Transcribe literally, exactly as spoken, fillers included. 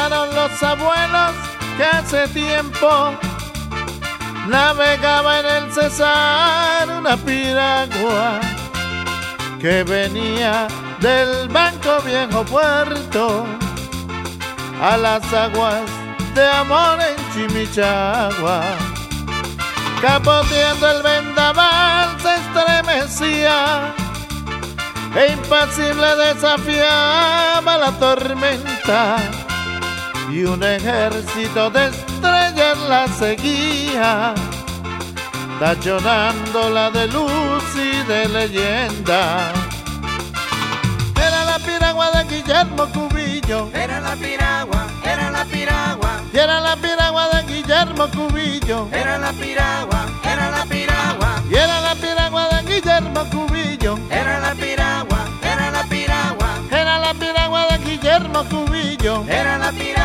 contaron los abuelos que hace tiempo navegaba en el Cesar una piragua que venía del Banco Viejo Puerto a las aguas de amor en Chimichagua. Capoteando el vendaval se estremecía e impasible desafiaba la tormenta, y un ejército de estrellas la seguía, tachonándola de luz y de leyenda. Era la piragua de Guillermo Cubillo, Era la piragua, era la piragua, y era la piragua de Guillermo Cubillo, era la piragua, era la piragua, y era la piragua de Guillermo Cubillo, era la piragua, era la piragua, era la piragua de Guillermo Cubillo. era la piragua.